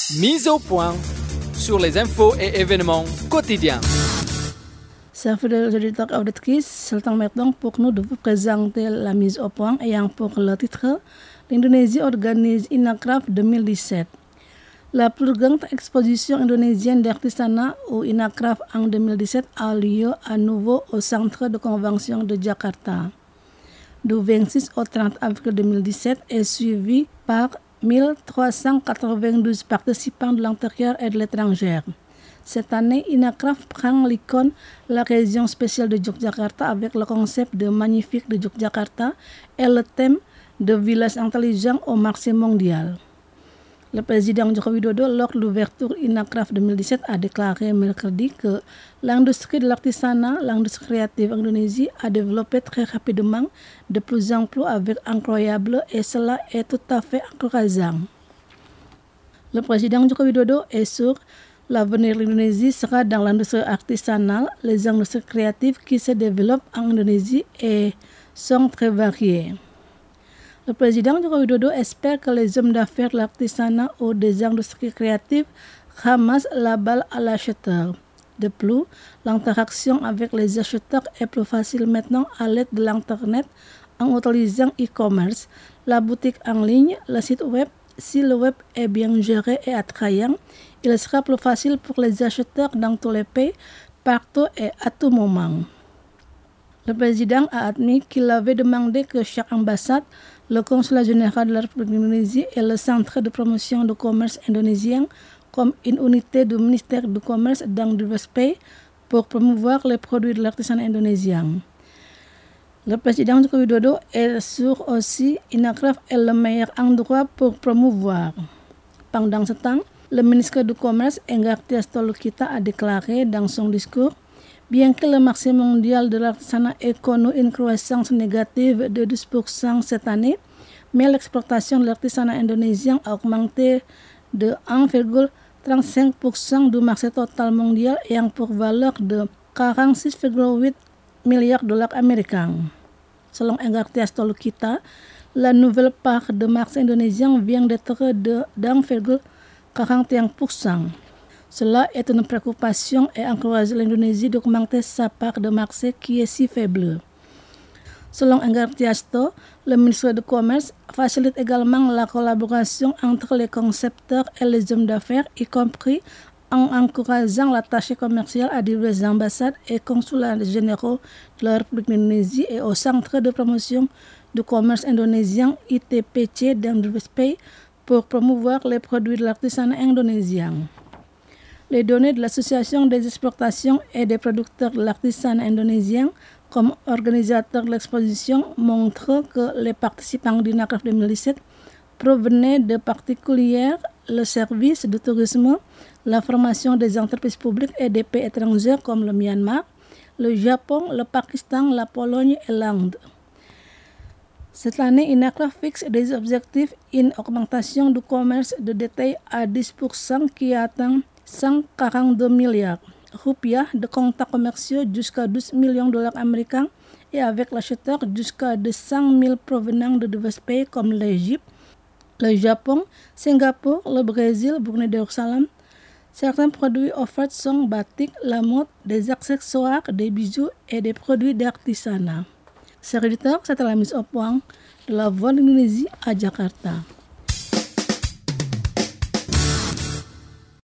Mise au point sur les infos et événements quotidiens. Chers fidèles auditeurs et auditrices, c'est le temps maintenant pour nous de vous présenter la mise au point ayant pour le titre l'Indonésie organise INACRAFT 2017. La plus grande exposition indonésienne d'artisanat ou INACRAFT en 2017 a lieu à nouveau au centre de convention de Jakarta. Du 26 au 30 avril 2017 est suivi par 1392 participants de l'intérieur et de l'étranger. Cette année, INACRAFT prend l'icône la région spéciale de Yogyakarta avec le concept de Magnifique de Yogyakarta et le thème de village intelligent au marché mondial. Le président Joko Widodo, lors de l'ouverture INACRAFT 2017, a déclaré mercredi que l'industrie de l'artisanat, l'industrie créative en Indonésie a développé très rapidement de plus en plus avec incroyable et cela est tout à fait encourageant. Le président Joko Widodo est sûr l'avenir de l'Indonésie sera dans l'industrie artisanale, les industries créatives qui se développent en Indonésie et sont très variées. Le président Joko Widodo espère que les hommes d'affaires de l'artisanat ou des industries créatives ramassent la balle à l'acheteur. De plus, l'interaction avec les acheteurs est plus facile maintenant à l'aide de l'Internet en utilisant e-commerce, la boutique en ligne, le site web. Si le web est bien géré et attrayant, il sera plus facile pour les acheteurs dans tous les pays, partout et à tout moment. Le président a admis qu'il avait demandé que chaque ambassade, le consulat général de la République d'Indonésie et le centre de promotion du commerce indonésien comme une unité du ministère du commerce dans divers pays pour promouvoir les produits de l'artisanat indonésien. Le président Joko Widodo est sûr aussi INACRAFT est le meilleur endroit pour promouvoir. Pendant ce temps, le ministre du Commerce, Enggartia Stolokita, a déclaré dans son discours bien que le marché mondial de l'artisanat ait connu une croissance négative de 12% cette année, mais l'exportation de l'artisanat indonésien a augmenté de 1,35% du marché total mondial ayant pour valeur de 46,8 milliards de dollars américains. Selon Enggartia Stolokita, la nouvelle part de marché indonésien vient d'être de 1,41%. Cela est une préoccupation et encourage l'Indonésie d'augmenter sa part de marché qui est si faible. Selon Enggartia Sto, le ministre du Commerce facilite également la collaboration entre les concepteurs et les hommes d'affaires, y compris en encourageant l'attaché commercial à diverses ambassades et consulats généraux de la République d'Indonésie et au centre de promotion du commerce indonésien ITPC dans divers pays pour promouvoir les produits de l'artisanat indonésien. Les données de l'Association des exportations et des producteurs de l'artisanat indonésien comme organisateur de l'exposition montrent que les participants d'INACRAFT 2017 provenaient de particuliers, le service du tourisme, la formation des entreprises publiques et des pays étrangers comme le Myanmar, le Japon, le Pakistan, la Pologne et l'Inde. Cette année, INACRAFT fixe des objectifs, une augmentation du commerce de détail à 10% qui atteint 142 milliards rupiah de contacts commerciaux jusqu'à 12 millions de dollars américains et avec l'acheteur jusqu'à 200 000 provenant de divers pays comme l'Égypte, le Japon, Singapour, le Brésil, Brunei Darussalam. Certains produits offerts sont batik, la mode, des accessoires, des bijoux et des produits d'artisanat. Chers auditeurs, c'était la mise au point de la Voix de l'Indonésie à Jakarta.